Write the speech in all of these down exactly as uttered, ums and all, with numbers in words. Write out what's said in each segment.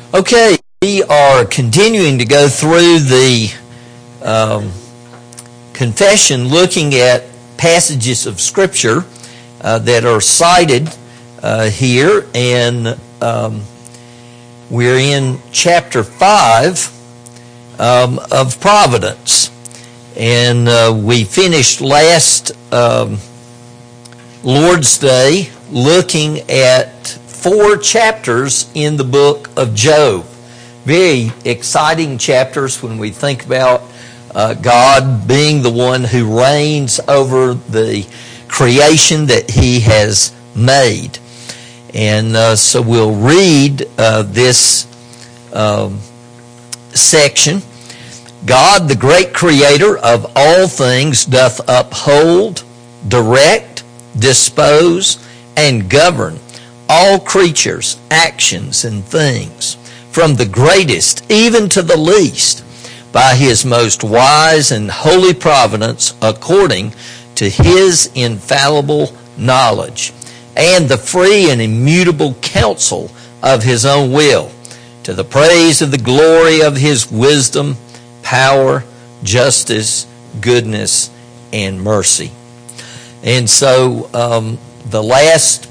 Okay, we are continuing to go through the um, confession, looking at passages of Scripture uh, that are cited uh, here, and um, we're in chapter five um, of Providence. And uh, we finished last um, Lord's Day looking at four chapters in the book of Job. Very exciting chapters when we think about uh, God being the one who reigns over the creation that He has made. And uh, so we'll read uh, this um, section. God, the great creator of all things, doth uphold, direct, dispose, and govern all creatures, actions, and things, from the greatest even to the least, by His most wise and holy providence, according to His infallible knowledge, and the free and immutable counsel of His own will, to the praise of the glory of His wisdom, power, justice, goodness, and mercy. And so um, the last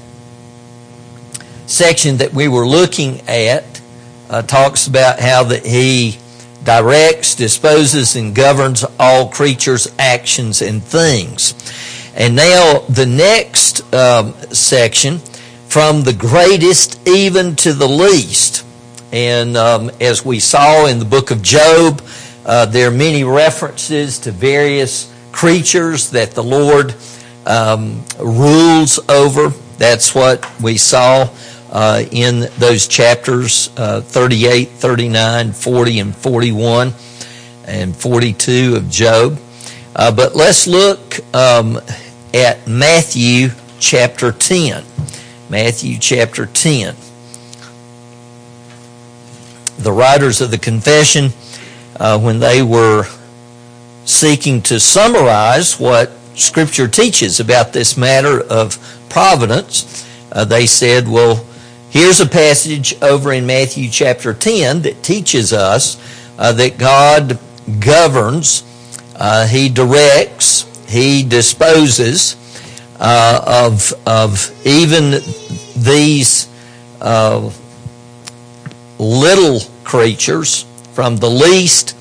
section that we were looking at uh, talks about how that He directs, disposes, and governs all creatures, actions, and things. And now the next um, section, from the greatest even to the least. And um, as we saw in the book of Job, uh, there are many references to various creatures that the Lord um, rules over. That's what we saw Uh, in those chapters uh, thirty-eight, thirty-nine, forty, and forty-one, and forty-two of Job. Uh, but let's look um, at Matthew chapter ten. Matthew chapter ten. The writers of the confession, uh, when they were seeking to summarize what Scripture teaches about this matter of providence, uh, they said, well, here's a passage over in Matthew chapter ten that teaches us uh, that God governs, uh, He directs, He disposes uh, of, of even these uh, little creatures, from the least,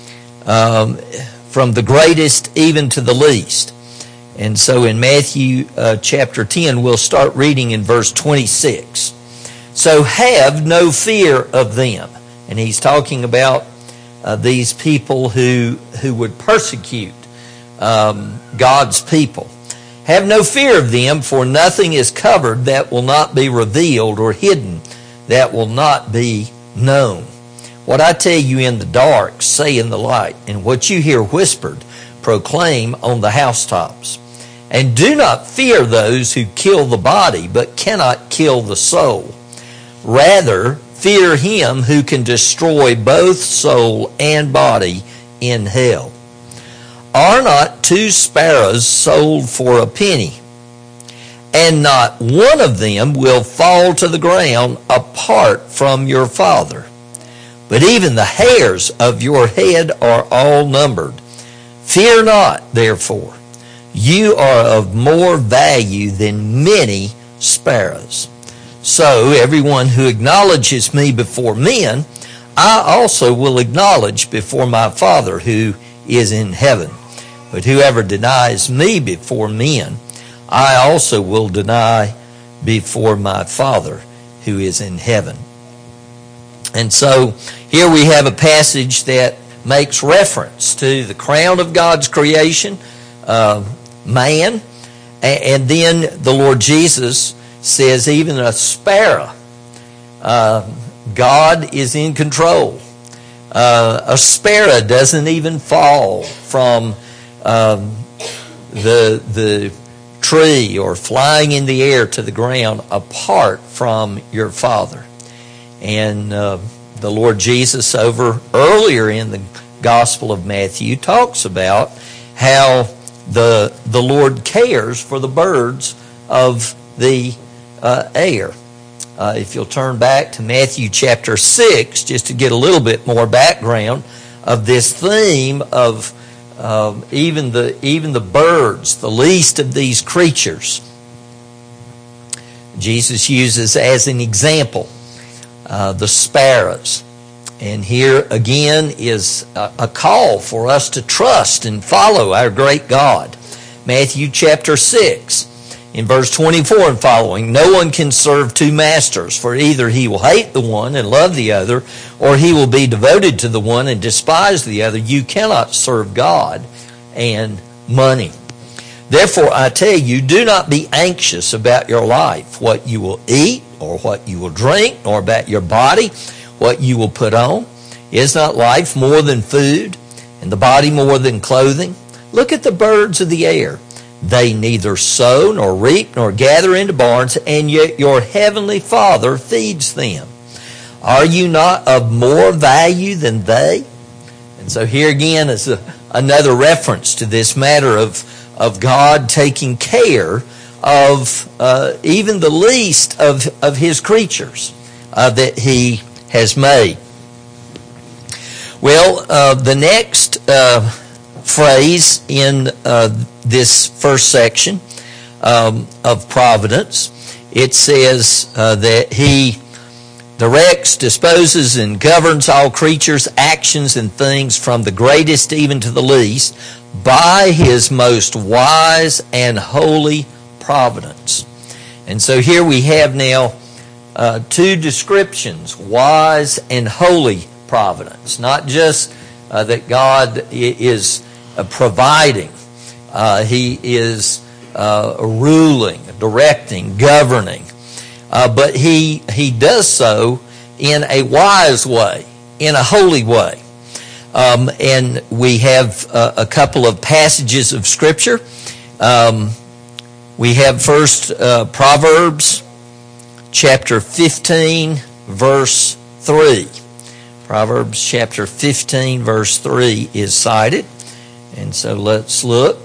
um, from the greatest even to the least. And so in Matthew uh, chapter ten, we'll start reading in verse twenty-six. So have no fear of them. And he's talking about uh, these people who who would persecute um, God's people. Have no fear of them, for nothing is covered that will not be revealed, or hidden that will not be known. What I tell you in the dark, say in the light, and what you hear whispered, proclaim on the housetops. And do not fear those who kill the body, but cannot kill the soul. Rather, fear Him who can destroy both soul and body in hell. Are not two sparrows sold for a penny? And not one of them will fall to the ground apart from your Father. But even the hairs of your head are all numbered. Fear not, therefore. You are of more value than many sparrows. So everyone who acknowledges me before men, I also will acknowledge before my Father who is in heaven. But whoever denies me before men, I also will deny before my Father who is in heaven. And so here we have a passage that makes reference to the crown of God's creation, uh, man, and then the Lord Jesus says even a sparrow, uh, God is in control. Uh, a sparrow doesn't even fall from um, the the tree or flying in the air to the ground apart from your Father. And uh, the Lord Jesus, over earlier in the Gospel of Matthew, talks about how the the Lord cares for the birds of the uh, air. uh, if you'll turn back to Matthew chapter six, just to get a little bit more background of this theme of um, even the even the birds, the least of these creatures, Jesus uses as an example uh, the sparrows. And here again is a, a call for us to trust and follow our great God. Matthew chapter six, in verse twenty-four and following, no one can serve two masters, for either he will hate the one and love the other, or he will be devoted to the one and despise the other. You cannot serve God and money. Therefore, I tell you, do not be anxious about your life, what you will eat or what you will drink, nor about your body, what you will put on. Is not life more than food, and the body more than clothing? Look at the birds of the air. They neither sow nor reap nor gather into barns, and yet your heavenly Father feeds them. Are you not of more value than they? And so here again is a, another reference to this matter of of God taking care of uh, even the least of, of His creatures uh, that He has made. Well, uh, the next uh, phrase in uh, this first section um, of providence, it says uh, that He directs, disposes, and governs all creatures' actions and things, from the greatest even to the least, by His most wise and holy providence. And so here we have now uh, two descriptions, wise and holy providence. Not just uh, that God is uh, providing, uh, He is uh, ruling, directing, governing, uh, but He He does so in a wise way, in a holy way. Um, and we have uh, a couple of passages of Scripture. Um, we have first uh, Proverbs chapter fifteen, verse three. Proverbs chapter fifteen, verse three is cited. And so let's look.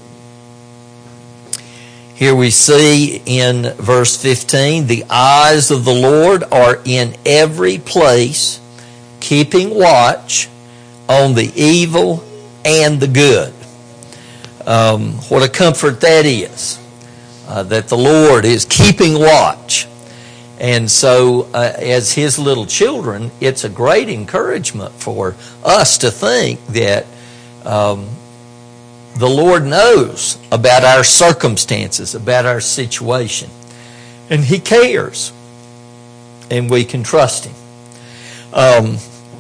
Here we see in verse fifteen, the eyes of the Lord are in every place, keeping watch on the evil and the good. Um, what a comfort that is, uh, that the Lord is keeping watch. And so uh, as His little children, it's a great encouragement for us to think that um, the Lord knows about our circumstances, about our situation. And He cares. And we can trust Him. Um,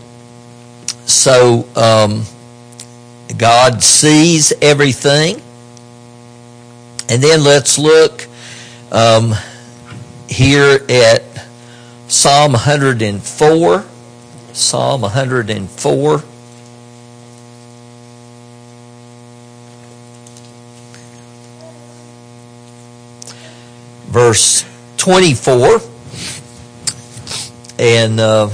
So um, God sees everything. And then let's look um, here at Psalm one hundred four. Psalm one hundred four. Verse twenty-four. And Uh,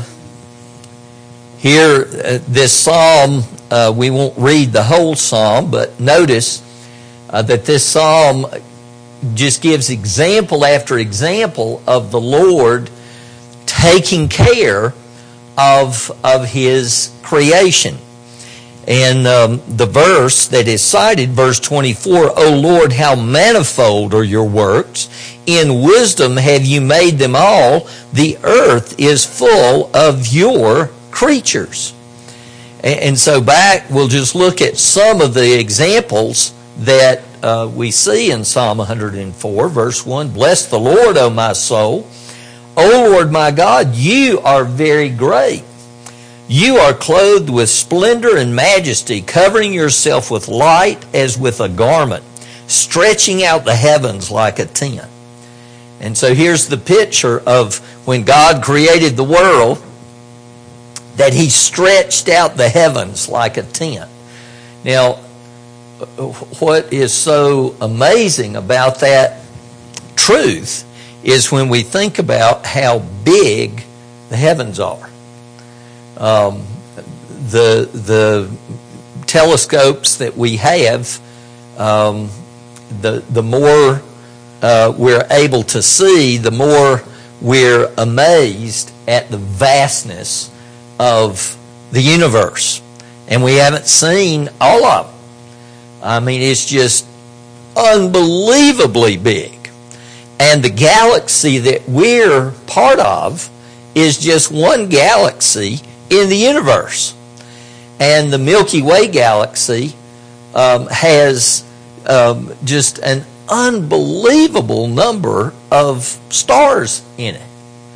Here, uh, this psalm, uh, we won't read the whole psalm, but notice uh, that this psalm just gives example after example of the Lord taking care of, of His creation. And um, the verse that is cited, verse twenty-four, O Lord, how manifold are your works. In wisdom have you made them all. The earth is full of your creatures. And so back, we'll just look at some of the examples that uh, we see in Psalm one hundred four, verse one. Bless the Lord, O my soul. O Lord my God, you are very great. You are clothed with splendor and majesty, covering yourself with light as with a garment, stretching out the heavens like a tent. And so here's the picture of when God created the world, that He stretched out the heavens like a tent. Now, what is so amazing about that truth is when we think about how big the heavens are. Um, the the telescopes that we have, um, the the more uh, we're able to see, the more we're amazed at the vastness of the universe. And we haven't seen all of it. I mean, it's just unbelievably big. And the galaxy that we're part of is just one galaxy in the universe. And the Milky Way galaxy um, has um, just an unbelievable number of stars in it.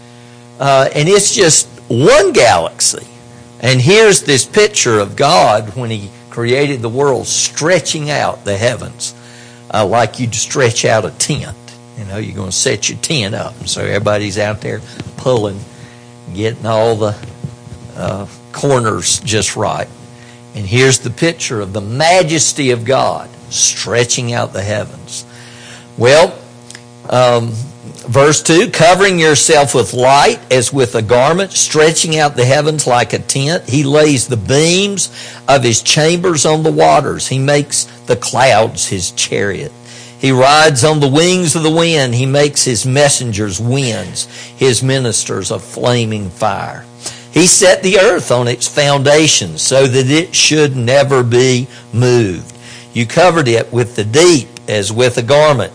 Uh, and it's just one galaxy. And here's this picture of God when He created the world, stretching out the heavens uh, like you'd stretch out a tent. You know, you're going to set your tent up. And so everybody's out there pulling, getting all the uh, corners just right. And here's the picture of the majesty of God stretching out the heavens. Well, um, verse two, covering yourself with light as with a garment, stretching out the heavens like a tent. He lays the beams of His chambers on the waters. He makes the clouds His chariot. He rides on the wings of the wind. He makes His messengers winds, His ministers a flaming fire. He set the earth on its foundations so that it should never be moved. You covered it with the deep as with a garment.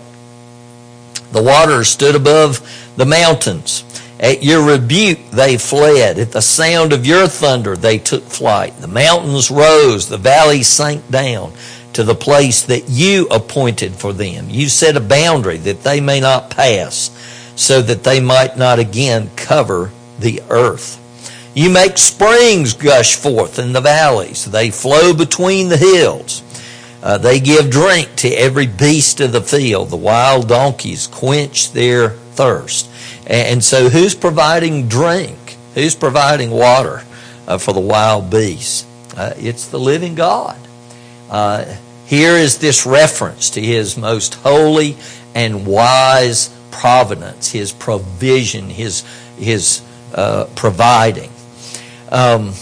The waters stood above the mountains. At your rebuke they fled. At the sound of your thunder they took flight. The mountains rose, the valleys sank down to the place that you appointed for them. You set a boundary that they may not pass, so that they might not again cover the earth. You make springs gush forth in the valleys. They flow between the hills. Uh, they give drink to every beast of the field. The wild donkeys quench their thirst. And so who's providing drink? Who's providing water uh, for the wild beasts? Uh, it's the living God. Uh, here is this reference to His most holy and wise providence, His provision, His, his uh, providing. Um,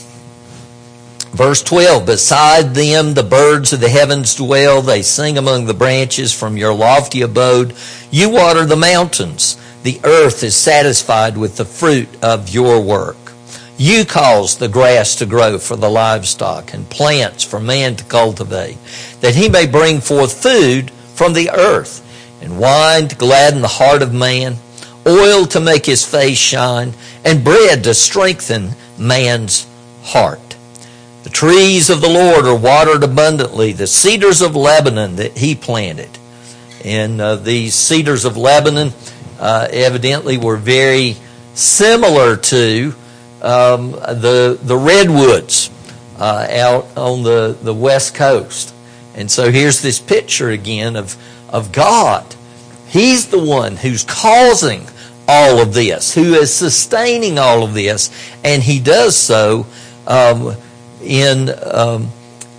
verse twelve, beside them the birds of the heavens dwell. They sing among the branches from your lofty abode. You water the mountains. The earth is satisfied with the fruit of your work. You cause the grass to grow for the livestock and plants for man to cultivate, that he may bring forth food from the earth, and wine to gladden the heart of man, oil to make his face shine, and bread to strengthen man's heart. The trees of the Lord are watered abundantly, the cedars of Lebanon that He planted. And uh, these cedars of Lebanon uh, evidently were very similar to um, the the redwoods uh, out on the, the west coast. And so here's this picture again of, of God. He's the one who's causing all of this, who is sustaining all of this, and He does so um, in um,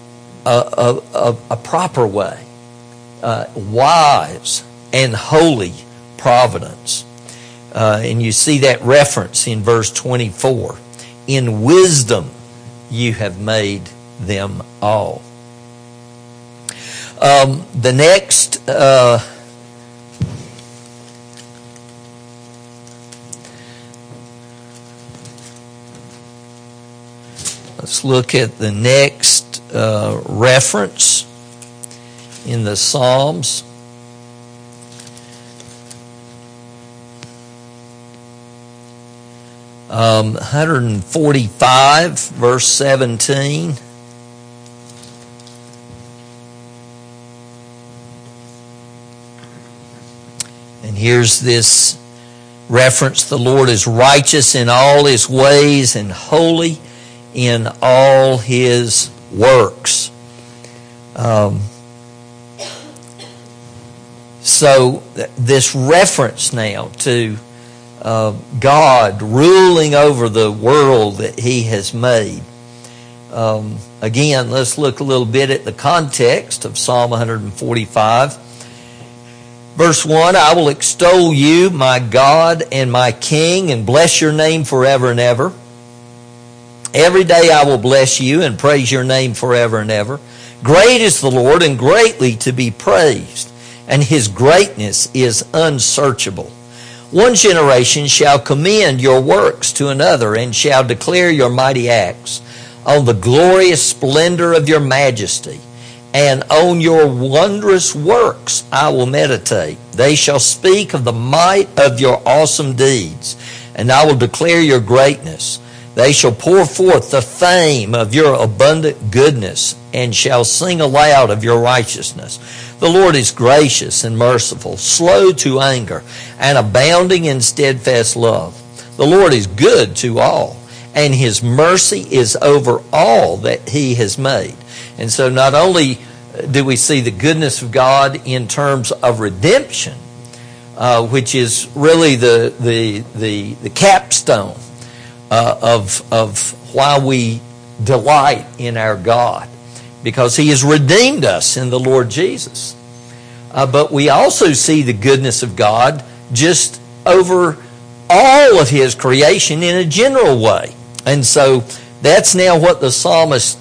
a, a, a proper way, uh, wise and holy providence. Uh, and you see that reference in verse twenty-four. In wisdom you have made them all. Um, the next uh, let's look at the next uh, reference in the Psalms. Um, one forty-five, verse seventeen. And here's this reference. The Lord is righteous in all His ways and holy in all His works. Um, so th- this reference now to Uh, God ruling over the world that He has made. Um, again, let's look a little bit at the context of Psalm one forty-five. Verse one, I will extol you, my God and my King, and bless your name forever and ever. Every day I will bless you and praise your name forever and ever. Great is the Lord and greatly to be praised, and His greatness is unsearchable. One generation shall commend your works to another, and shall declare your mighty acts. On the glorious splendor of your majesty, and on your wondrous works I will meditate. They shall speak of the might of your awesome deeds, and I will declare your greatness. They shall pour forth the fame of your abundant goodness, and shall sing aloud of your righteousness. The Lord is gracious and merciful, slow to anger, and abounding in steadfast love. The Lord is good to all, and his mercy is over all that he has made. And so not only do we see the goodness of God in terms of redemption, uh, which is really the the the, the capstone uh, of of why we delight in our God, because he has redeemed us in the Lord Jesus. Uh, but we also see the goodness of God just over all of his creation in a general way. And so that's now what the psalmist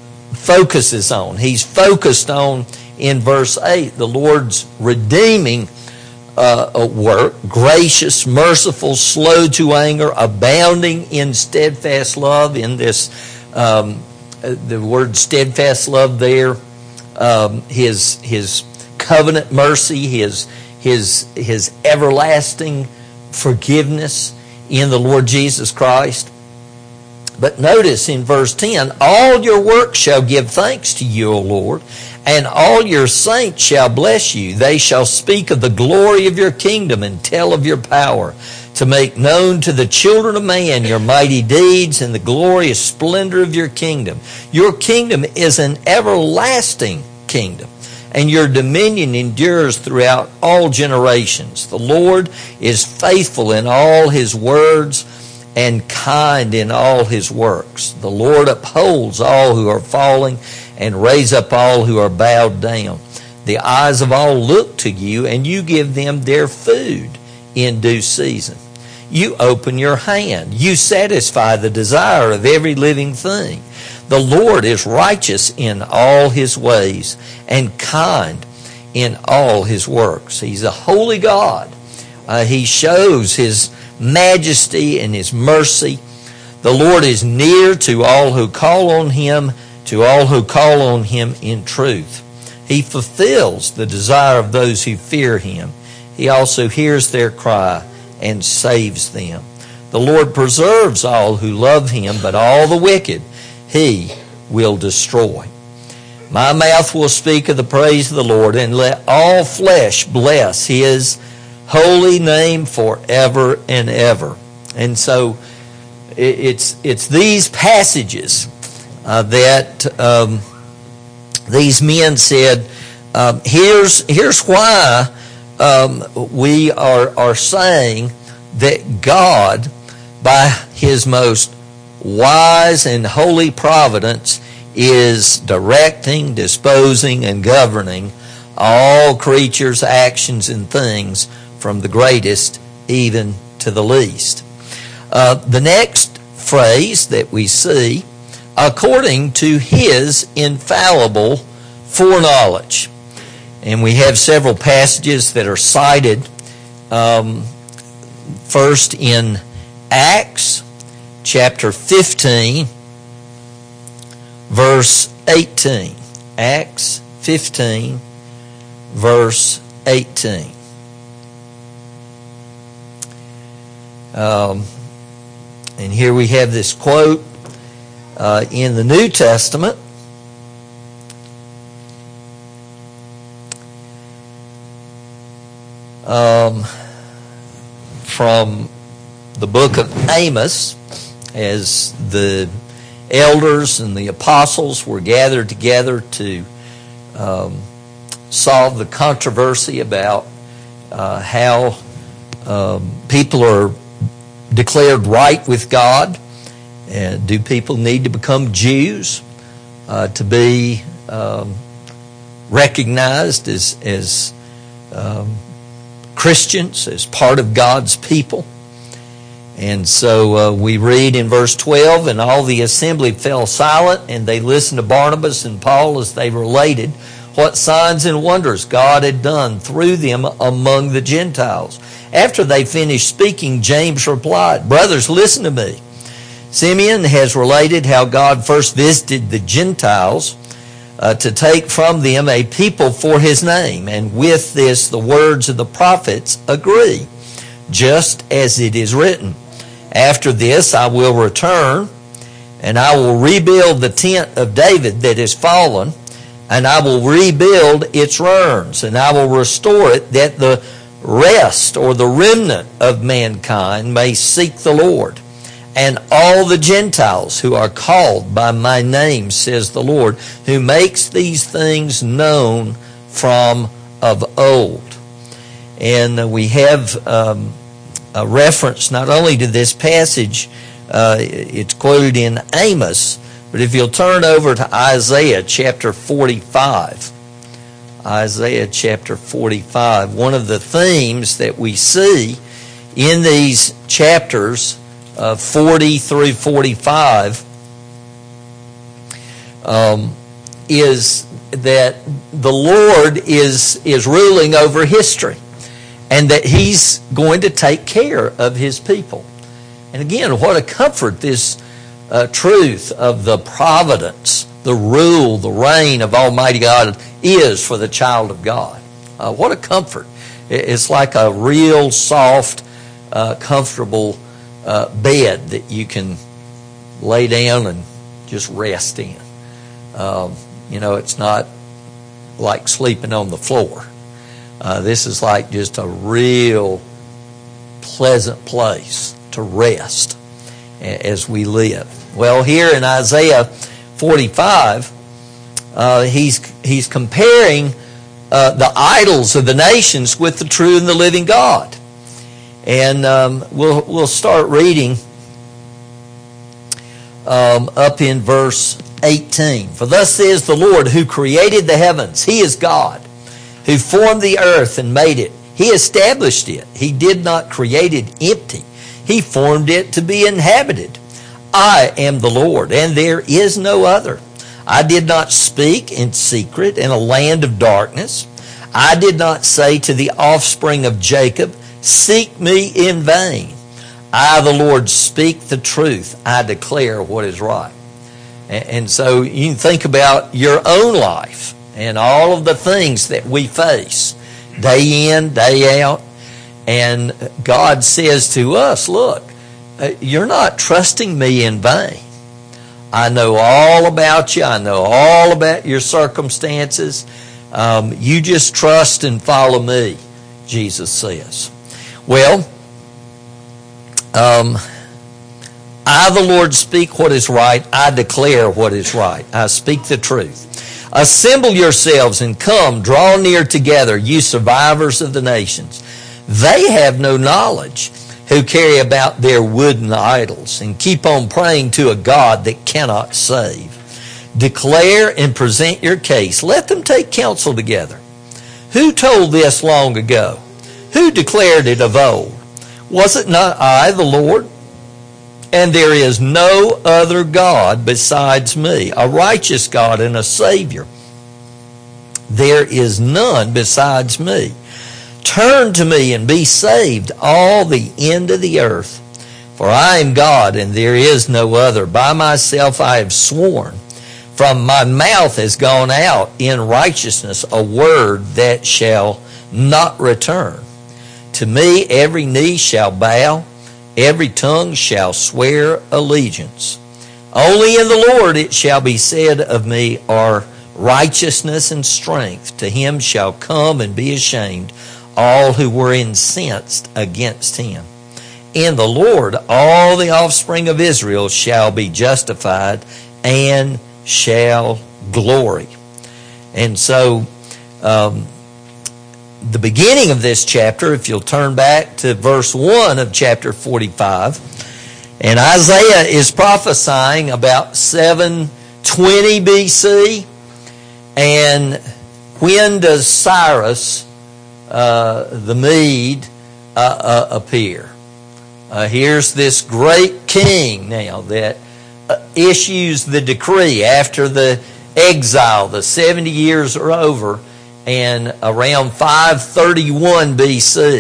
focuses on. He's focused on, in verse eight, the Lord's redeeming uh, work, gracious, merciful, slow to anger, abounding in steadfast love. In this, um, the word steadfast love there, um, his his covenant mercy, his his his everlasting forgiveness in the Lord Jesus Christ. But notice in verse ten, all your works shall give thanks to you, O Lord, and all your saints shall bless you. They shall speak of the glory of your kingdom and tell of your power, to make known to the children of man your mighty deeds and the glorious splendor of your kingdom. Your kingdom is an everlasting kingdom, and your dominion endures throughout all generations. The Lord is faithful in all his words and kind in all his works. The Lord upholds all who are falling and raise up all who are bowed down. The eyes of all look to you, and you give them their food in due season. You open your hand. You satisfy the desire of every living thing. The Lord is righteous in all his ways and kind in all his works. He's a holy God. Uh, he shows his majesty and his mercy. The Lord is near to all who call on him, to all who call on him in truth. He fulfills the desire of those who fear him. He also hears their cry and saves them. The Lord preserves all who love him, but all the wicked he will destroy. My mouth will speak of the praise of the Lord, and let all flesh bless his holy name forever and ever. And so it's it's these passages uh, that um, these men said, um, here's here's why um, we are are saying that God, by his most wise and holy providence, is directing, disposing, and governing all creatures' actions and things, from the greatest even to the least. Uh, the next phrase that we see, according to his infallible foreknowledge. And we have several passages that are cited. Um, first in Acts chapter fifteen, verse eighteen. Acts fifteen, verse eighteen. Um, and here we have this quote uh, in the New Testament. Um, from the book of Amos, as the elders and the apostles were gathered together to um, solve the controversy about uh, how um, people are declared right with God. And do people need to become Jews uh, to be um, recognized as as um, Christians, as part of God's people? And so uh, we read in verse twelve, and all the assembly fell silent, and they listened to Barnabas and Paul as they related what signs and wonders God had done through them among the Gentiles. After they finished speaking, James replied, "Brothers, listen to me. Simeon has related how God first visited the Gentiles uh, to take from them a people for his name. And with this, the words of the prophets agree, just as it is written, 'After this I will return, and I will rebuild the tent of David that is fallen, and I will rebuild its ruins, and I will restore it, that the rest or the remnant of mankind may seek the Lord, and all the Gentiles who are called by my name, says the Lord, who makes these things known from of old.'" And we have um, a reference not only to this passage, uh, it's quoted in Amos, but if you'll turn over to Isaiah chapter forty-five, Isaiah chapter forty-five, one of the themes that we see in these chapters uh, forty through forty-five um, is that the Lord is, is ruling over history, and that he's going to take care of his people. And again, what a comfort this Uh, truth of the providence, the rule, the reign of Almighty God is for the child of God. Uh, what a comfort. It's like a real soft, uh, comfortable uh, bed that you can lay down and just rest in. Um, you know, it's not like sleeping on the floor. Uh, this is like just a real pleasant place to rest as we live. Well, here in Isaiah forty-five, uh, he's he's comparing uh, the idols of the nations with the true and the living God, and um, we'll we'll start reading um, up in verse eighteen. "For thus says the Lord, who created the heavens, He is God, who formed the earth and made it. He established it. He did not create it empty. He formed it to be inhabited. I am the Lord, and there is no other. I did not speak in secret in a land of darkness. I did not say to the offspring of Jacob, 'Seek me in vain.' I, the Lord, speak the truth. I declare what is right." And so you can think about your own life and all of the things that we face day in, day out. And God says to us, look, you're not trusting me in vain. I know all about you. I know all about your circumstances. Um, you just trust and follow me, Jesus says. Well, um, I, the Lord, speak what is right. I declare what is right. I speak the truth. "Assemble yourselves and come, draw near together, you survivors of the nations. They have no knowledge, who carry about their wooden idols and keep on praying to a God that cannot save. Declare and present your case. Let them take counsel together. Who told this long ago? Who declared it of old? Was it not I, the Lord? And there is no other God besides me, a righteous God and a Savior. There is none besides me. Turn to me and be saved, all the end of the earth. For I am God, and there is no other. By myself I have sworn. From my mouth has gone out in righteousness a word that shall not return. To me every knee shall bow, every tongue shall swear allegiance. Only in the Lord it shall be said of me are righteousness and strength. To him shall come and be ashamed all who were incensed against him. In the Lord all the offspring of Israel shall be justified and shall glory. And so um, the beginning of this chapter, if you'll turn back to verse one of chapter forty-five, and Isaiah is prophesying about seven twenty B C, and when does Cyrus uh, the Mede uh, uh, appear? Uh, here's this great king now that uh, issues the decree after the exile. The seventy years are over, and around five thirty-one B C,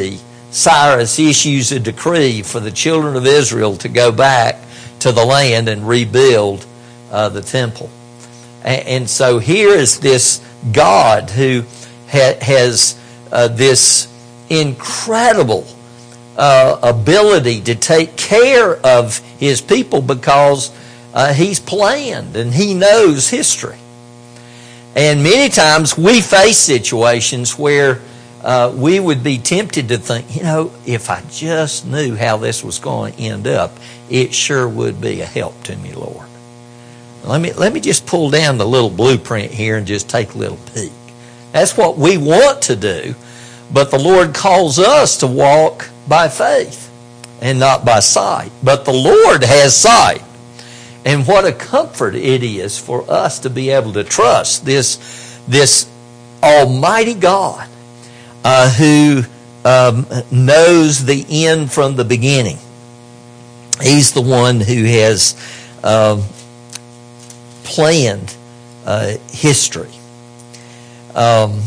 Cyrus issues a decree for the children of Israel to go back to the land and rebuild uh, the temple. And, and so here is this God who ha- has uh, this incredible uh, ability to take care of his people because uh, he's planned and he knows history. And many times we face situations where uh, we would be tempted to think, you know, if I just knew how this was going to end up, it sure would be a help to me, Lord. Let me, let me just pull down the little blueprint here and just take a little peek. That's what we want to do, but the Lord calls us to walk by faith and not by sight. But the Lord has sight. And what a comfort it is for us to be able to trust this, this Almighty God uh, who um, knows the end from the beginning. He's the one who has uh, planned uh, history. Um,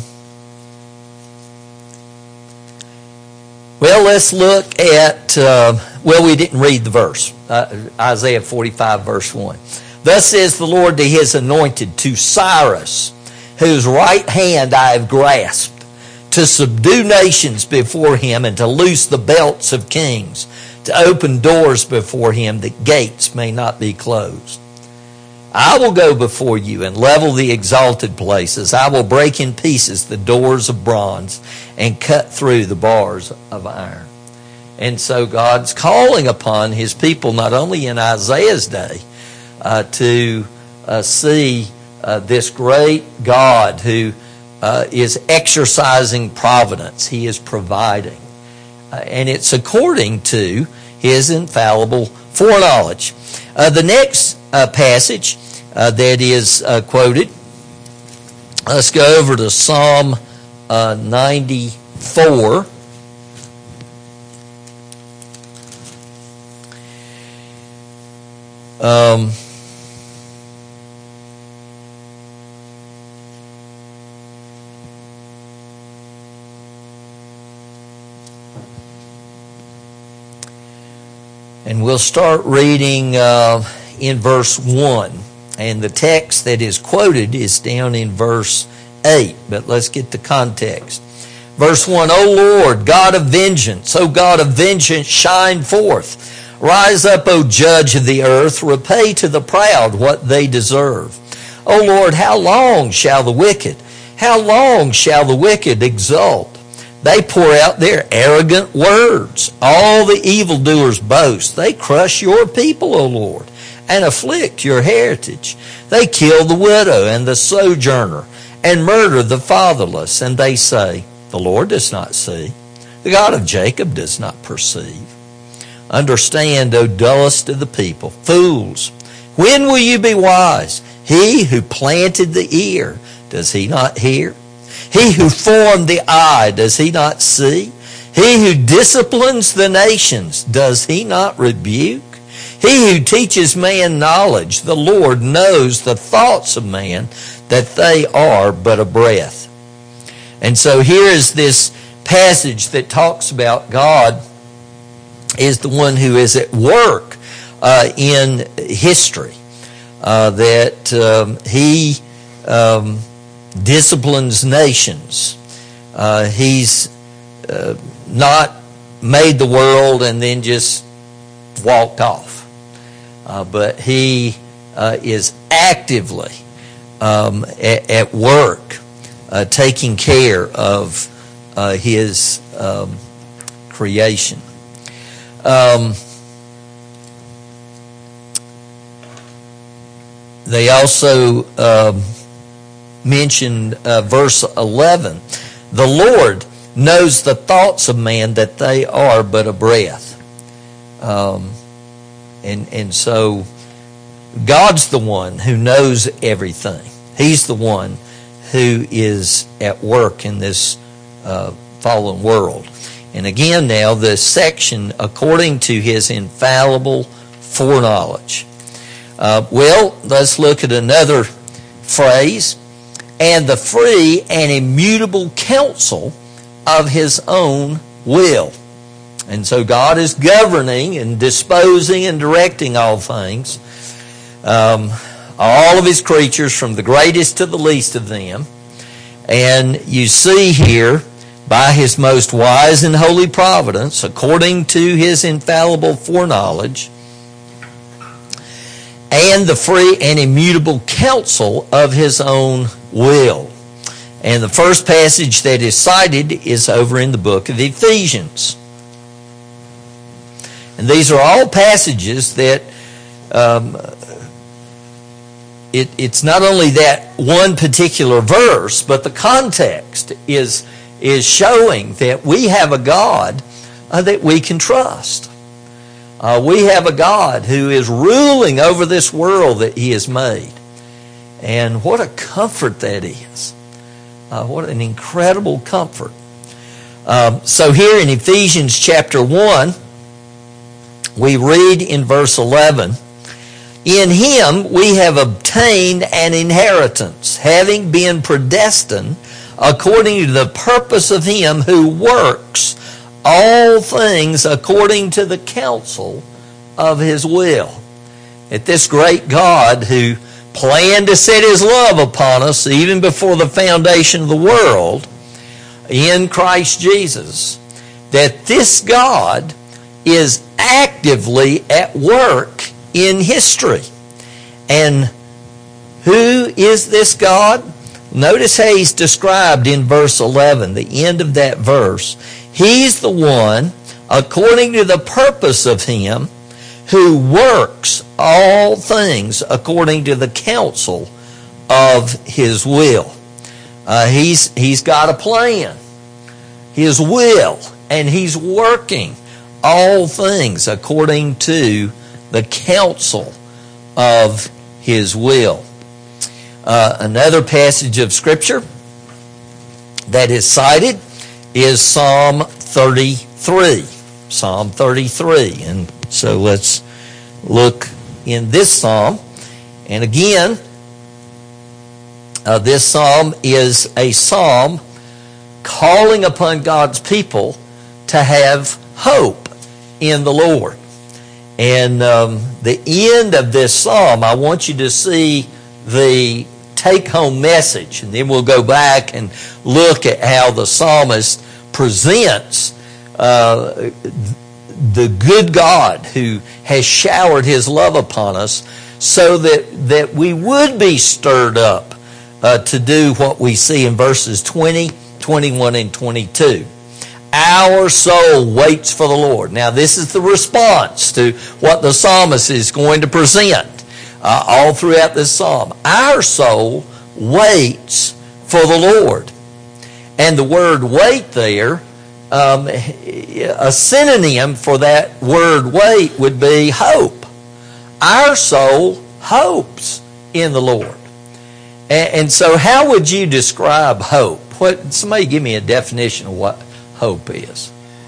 well, let's look at, uh, well, we didn't read the verse. Uh, Isaiah forty-five, verse one. Thus says the Lord to his anointed, to Cyrus, whose right hand I have grasped, to subdue nations before him and to loose the belts of kings, to open doors before him that gates may not be closed. I will go before you and level the exalted places. I will break in pieces the doors of bronze and cut through the bars of iron. And so God's calling upon his people, not only in Isaiah's day, uh, to uh, see uh, this great God who uh, is exercising providence. He is providing. Uh, and it's according to his infallible foreknowledge. Uh, the next uh, passage uh, that is uh, quoted, let's go over to Psalm uh, ninety-four. Um, and we'll start reading uh, in verse one. And the text that is quoted is down in verse eight. But let's get the context. Verse one, O Lord, God of vengeance, O God of vengeance, shine forth. Rise up, O judge of the earth, repay to the proud what they deserve. O Lord, how long shall the wicked, how long shall the wicked exult? They pour out their arrogant words. All the evildoers boast. They crush your people, O Lord, and afflict your heritage. They kill the widow and the sojourner, and murder the fatherless. And they say, the Lord does not see. The God of Jacob does not perceive. Understand, O dullest of the people, fools, when will you be wise? He who planted the ear, does he not hear? He who formed the eye, does he not see? He who disciplines the nations, does he not rebuke? He who teaches man knowledge, the Lord knows the thoughts of man, that they are but a breath. And so here is this passage that talks about God is the one who is at work uh, in history, uh, that um, he um, disciplines nations. Uh, he's uh, not made the world and then just walked off, uh, but he uh, is actively um, at, at work uh, taking care of uh, his um, creation. Um, they also uh, mentioned uh, verse eleven. The Lord knows the thoughts of man, that they are but a breath. Um, and and so God's the one who knows everything. He's the one who is at work in this uh, fallen world. And again now, the section, according to his infallible foreknowledge. Uh, well, let's look at another phrase. And the free and immutable counsel of his own will. And so God is governing and disposing and directing all things, um, all of his creatures, from the greatest to the least of them. And you see here, by his most wise and holy providence, according to his infallible foreknowledge, and the free and immutable counsel of his own will. And the first passage that is cited is over in the book of Ephesians. And these are all passages that um, it, it's not only that one particular verse, but the context is, is showing that we have a God uh, that we can trust. Uh, we have a God who is ruling over this world that he has made. And what a comfort that is. Uh, what an incredible comfort. Um, so here in Ephesians chapter one, we read in verse eleven, "In him we have obtained an inheritance, having been predestined according to the purpose of him who works all things according to the counsel of his will." That this great God who planned to set his love upon us even before the foundation of the world in Christ Jesus, that this God is actively at work in history. And who is this God? Notice how he's described in verse eleven, the end of that verse. He's the one, according to the purpose of him, who works all things according to the counsel of his will. Uh, he's, he's got a plan, his will, and he's working all things according to the counsel of his will. Uh, another passage of Scripture that is cited is Psalm thirty-three. Psalm thirty-three. And so let's look in this psalm. And again, uh, this psalm is a psalm calling upon God's people to have hope in the Lord. And um, the end of this psalm, I want you to see the take-home message, and then we'll go back and look at how the psalmist presents uh, the good God who has showered his love upon us, so that, that we would be stirred up uh, to do what we see in verses twenty, twenty-one, and twenty-two. Our soul waits for the Lord. Now, this is the response to what the psalmist is going to present uh, all throughout this psalm. Our soul waits for the Lord. And the word wait there, um, a synonym for that word wait would be hope. Our soul hopes in the Lord. And, and so how would you describe hope? What, somebody give me a definition of what hope is.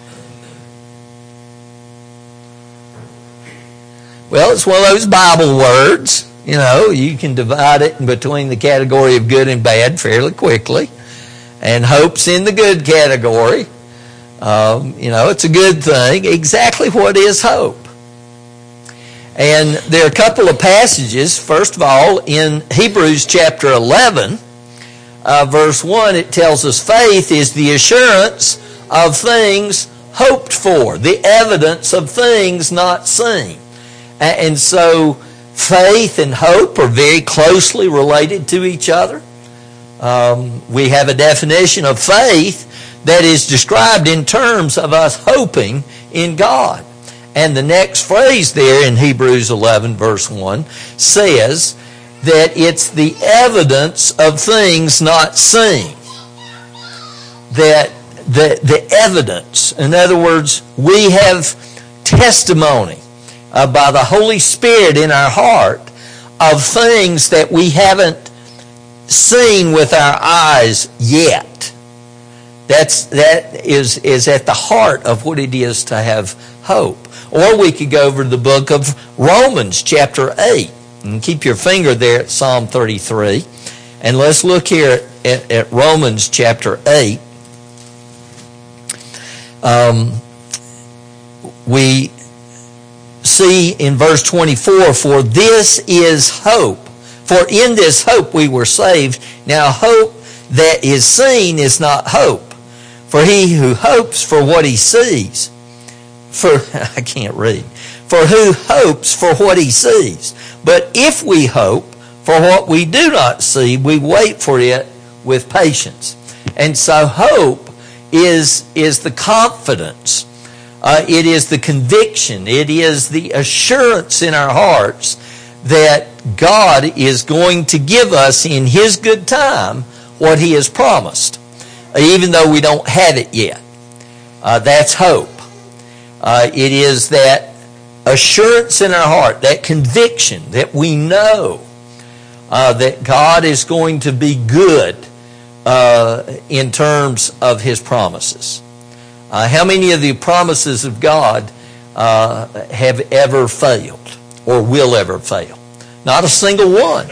Well, it's one of those Bible words. You know, you can divide it in between the category of good and bad fairly quickly. And hope's in the good category. Um, you know, it's a good thing. Exactly what is hope? And there are a couple of passages. First of all, in Hebrews chapter eleven, uh, verse one, it tells us faith is the assurance of things hoped for, the evidence of things not seen. And so faith and hope are very closely related to each other. Um, we have a definition of faith that is described in terms of us hoping in God. And the next phrase there in Hebrews eleven verse one says that it's the evidence of things not seen. That the, the evidence, in other words, we have testimony uh, by the Holy Spirit in our heart of things that we haven't seen with our eyes yet. That's, that is, is at the heart of what it is to have hope. Or we could go over to the book of Romans chapter eight. And keep your finger there at Psalm thirty-three. And let's look here at, at Romans chapter eight. Um, we see in verse twenty-four, for this is hope. For in this hope we were saved. Now hope that is seen is not hope. For he who hopes for what he sees, for, I can't read, for who hopes for what he sees. But if we hope for what we do not see, we wait for it with patience. And so hope is, is the confidence. Uh, it is the conviction. It is the assurance in our hearts that God is going to give us in His good time what He has promised, even though we don't have it yet. Uh, that's hope. Uh, it is that assurance in our heart, that conviction that we know uh, that God is going to be good uh, in terms of His promises. Uh, how many of the promises of God uh, have ever failed or will ever fail? Not a single one,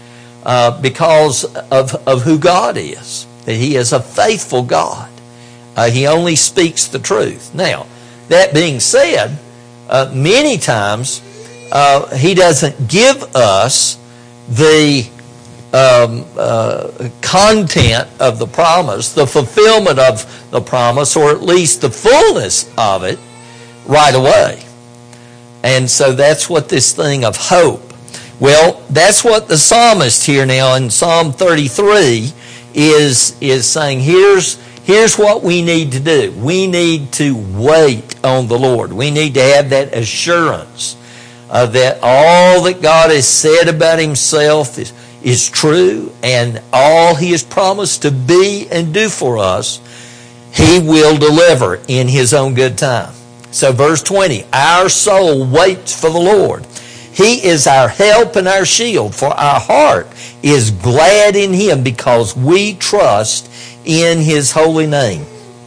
uh, because of, of who God is. That He is a faithful God. Uh, he only speaks the truth. Now, that being said, uh, many times uh, He doesn't give us the um, uh, content of the promise, the fulfillment of the promise, or at least the fullness of it right away. And so that's what this thing of hope. Well, that's what the psalmist here now in Psalm thirty-three is, is saying, here's, here's what we need to do. We need to wait on the Lord. We need to have that assurance uh, that all that God has said about Himself is, is true, and all He has promised to be and do for us, He will deliver in His own good time. So verse twenty, our soul waits for the Lord. He is our help and our shield, for our heart is glad in Him because we trust in His holy name.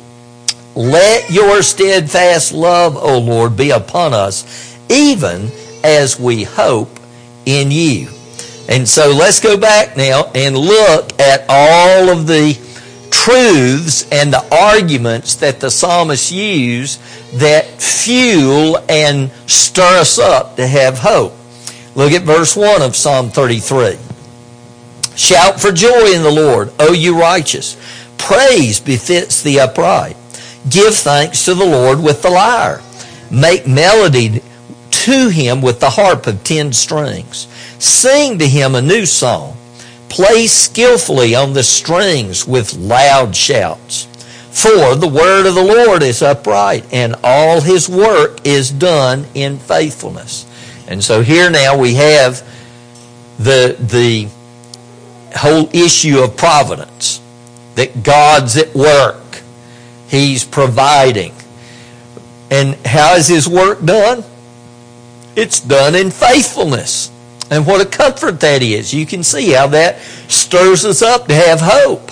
Let your steadfast love, O Lord, be upon us, even as we hope in You. And so let's go back now and look at all of the truths and the arguments that the psalmists use that fuel and stir us up to have hope. Look at verse one of Psalm thirty-three. Shout for joy in the Lord, O you righteous. Praise befits the upright. Give thanks to the Lord with the lyre. Make melody to Him with the harp of ten strings. Sing to Him a new song. Play skillfully on the strings with loud shouts. For the word of the Lord is upright, and all His work is done in faithfulness. And so here now we have the, the whole issue of providence, that God's at work. He's providing. And how is His work done? It's done in faithfulness. And what a comfort that is. You can see how that stirs us up to have hope.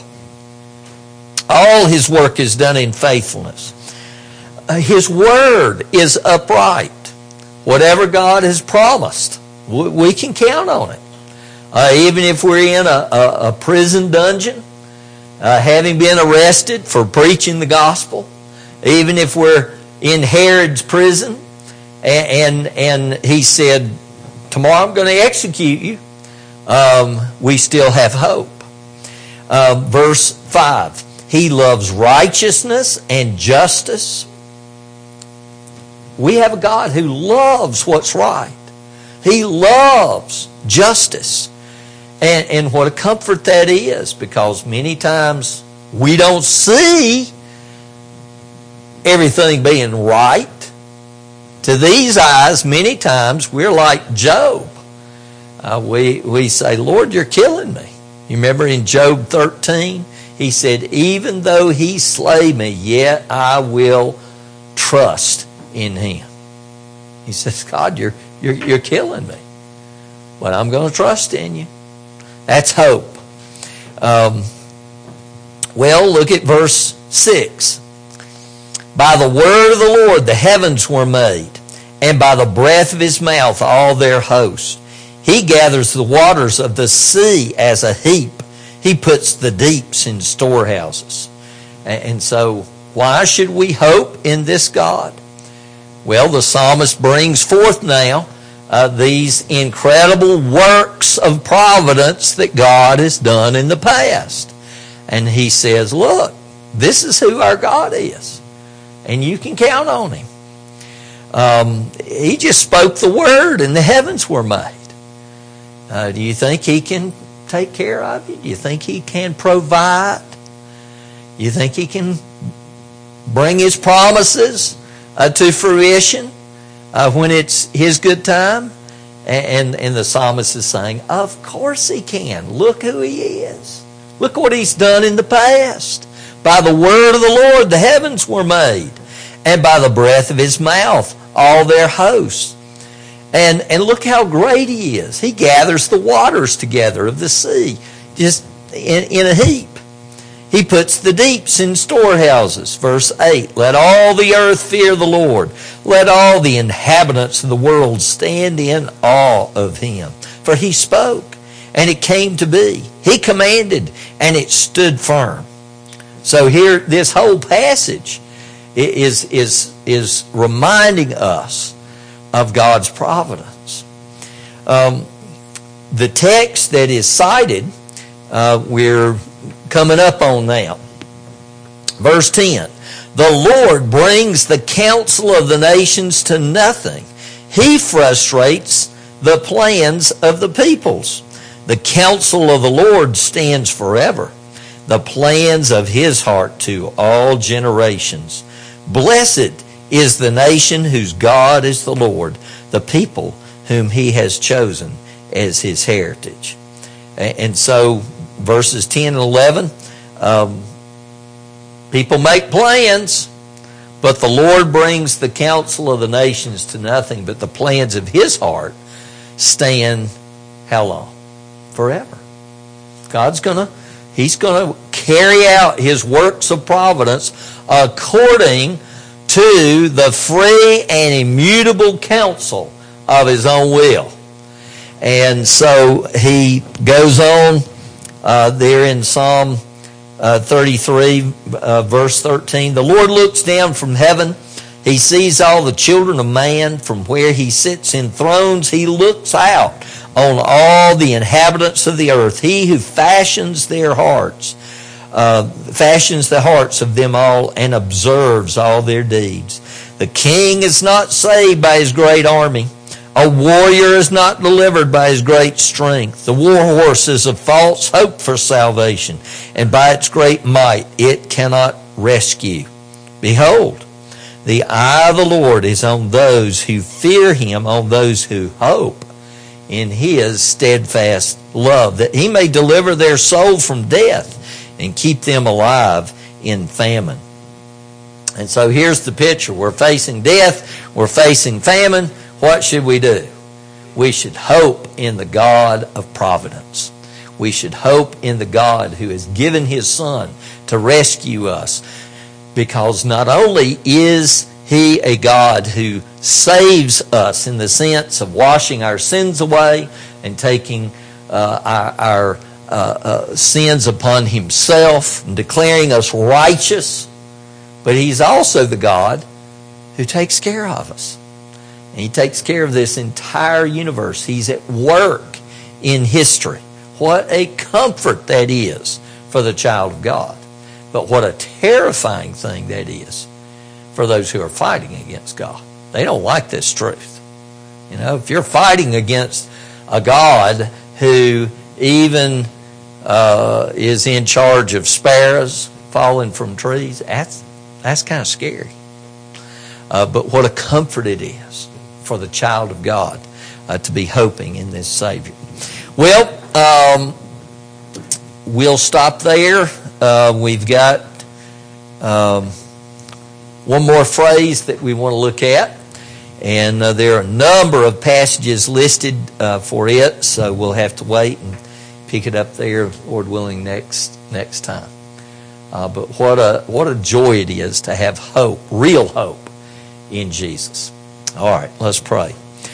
All His work is done in faithfulness. Uh, His word is upright. Whatever God has promised, we, we can count on it. Uh, even if we're in a, a, a prison dungeon, uh, having been arrested for preaching the gospel, even if we're in Herod's prison, and, and, and he said, tomorrow I'm going to execute you, um, we still have hope. Uh, verse five, He loves righteousness and justice. We have a God who loves what's right. He loves justice. And, and what a comfort that is, because many times we don't see everything being right. To these eyes, many times we're like Job. Uh, we, we say, Lord, You're killing me. You remember in Job thirteen, he said, even though He slay me, yet I will trust in Him. He says, God, you're, you're, you're killing me, but I'm going to trust in You. That's hope. Um, well, look at verse six. By the word of the Lord the heavens were made, and by the breath of His mouth all their host. He gathers the waters of the sea as a heap. He puts the deeps in storehouses. And so why should we hope in this God? Well, the psalmist brings forth now uh, these incredible works of providence that God has done in the past. And he says, look, this is who our God is. And you can count on him. Um, he just spoke the word and the heavens were made. Uh, do you think he can take care of you? Do you think he can provide? Do you think he can bring his promises uh, to fruition uh, when it's his good time? And, and the psalmist is saying, of course he can. Look who he is. Look what he's done in the past. By the word of the Lord the heavens were made, and by the breath of his mouth all their hosts. And, and look how great he is. He gathers the waters together of the sea, just in, in a heap. He puts the deeps in storehouses. Verse eight, let all the earth fear the Lord. Let all the inhabitants of the world stand in awe of him. For he spoke, and it came to be. He commanded, and it stood firm. So here, this whole passage is, is, is reminding us of God's providence. Um, the text that is cited, uh, we're coming up on now. Verse ten, the Lord brings the counsel of the nations to nothing. He frustrates the plans of the peoples. The counsel of the Lord stands forever, the plans of his heart to all generations. Blessed is the nation whose God is the Lord, the people whom he has chosen as his heritage. And so verses ten and eleven, um, people make plans, but the Lord brings the counsel of the nations to nothing, but the plans of his heart stand how long? Forever. God's gonna, he's gonna carry out his works of providence according to the free and immutable counsel of his own will. And so he goes on uh, there in Psalm uh, thirty-three, uh, verse thirteen. The Lord looks down from heaven. He sees all the children of man. From where he sits in thrones, he looks out on all the inhabitants of the earth. He who fashions their hearts, uh, fashions the hearts of them all, and observes all their deeds. The king is not saved by his great army. A warrior is not delivered by his great strength. The war horse is a false hope for salvation, and by its great might it cannot rescue. Behold, the eye of the Lord is on those who fear him, on those who hope in his steadfast love, that he may deliver their soul from death and keep them alive in famine. And so here's the picture. We're facing death. We're facing famine. What should we do? We should hope in the God of providence. We should hope in the God who has given his Son to rescue us, because not only is he a God who saves us in the sense of washing our sins away and taking uh, our, our uh, uh, sins upon himself and declaring us righteous, but he's also the God who takes care of us. And he takes care of this entire universe. He's at work in history. What a comfort that is for the child of God. But what a terrifying thing that is for those who are fighting against God. They don't like this truth. You know, if you're fighting against a God who even uh, is in charge of sparrows falling from trees, that's, that's kind of scary. Uh, but what a comfort it is for the child of God uh, to be hoping in this Savior. Well, um, we'll stop there. Uh, we've got um, one more phrase that we want to look at, and uh, there are a number of passages listed uh, for it, so we'll have to wait and pick it up there, Lord willing, next next time. Uh, but what a what a joy it is to have hope, real hope in Jesus. All right, let's pray.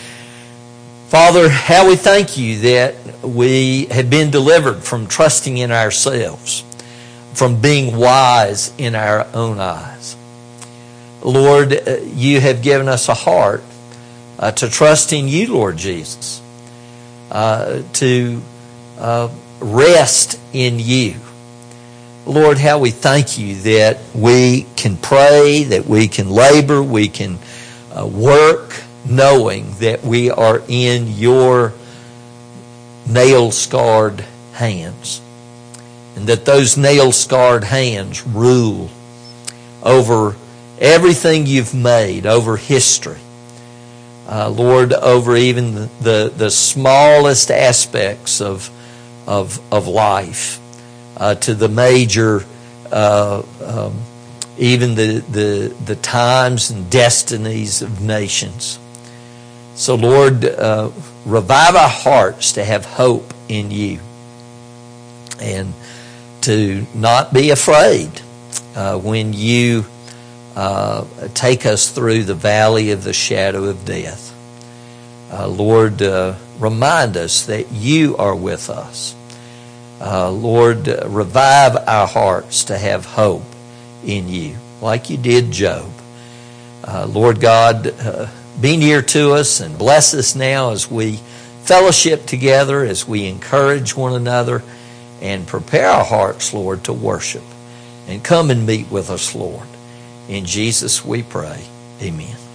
Father, how we thank you that we have been delivered from trusting in ourselves, from being wise in our own eyes. Lord, uh, you have given us a heart uh, to trust in you, Lord Jesus, uh, to uh, rest in you. Lord, how we thank you that we can pray, that we can labor, we can uh, work, knowing that we are in your nail-scarred hands, and that those nail-scarred hands rule over everything you've made, over history. Uh, Lord, over even the, the, the smallest aspects of, of, of life, uh, to the major, uh, um, even the, the, the times and destinies of nations. So, Lord, uh, revive our hearts to have hope in you and to not be afraid uh, when you uh, take us through the valley of the shadow of death. Uh, Lord, uh, remind us that you are with us. Uh, Lord, uh, revive our hearts to have hope in you, like you did Job. Uh, Lord God, uh, be near to us and bless us now as we fellowship together, as we encourage one another and prepare our hearts, Lord, to worship. And come and meet with us, Lord. In Jesus we pray. Amen.